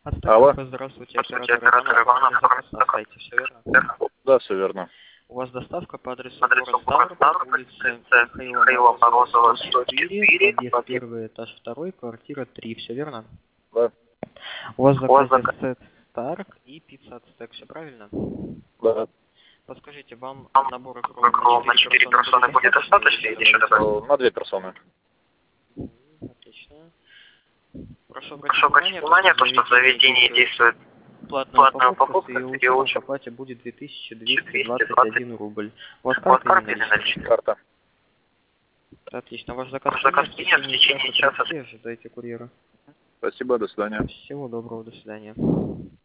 Алло. Здравствуйте, оператор Иванов, заказ на сайте, все верно? Да, все верно. У вас доставка по адресу город Ставрополь, улица Михаила Морозова, Морозова, 104, 104, подъезд 1, этаж 2, квартира 3, все верно? Да. У вас в У вас заказе сет Старк и пицца от стек, все правильно? Да. Подскажите, вам Вам набора кругом на 4 персоны будет достаточно или еще добавить? На 2 персоны. Отлично. Прошу Прошу обратить внимание, то, что в заведении действует платная платная упаковка с упаковка ее с учетом по переучем оплате будет 220. 2221 рубль. У вас У вас карта или карта или наличные? наличные? Карта. Отлично. Ваш заказ Ваш заказ принят. В принят в течение течение часа часа. 30 ожидайте курьера. Спасибо, до свидания. Всего доброго, до свидания.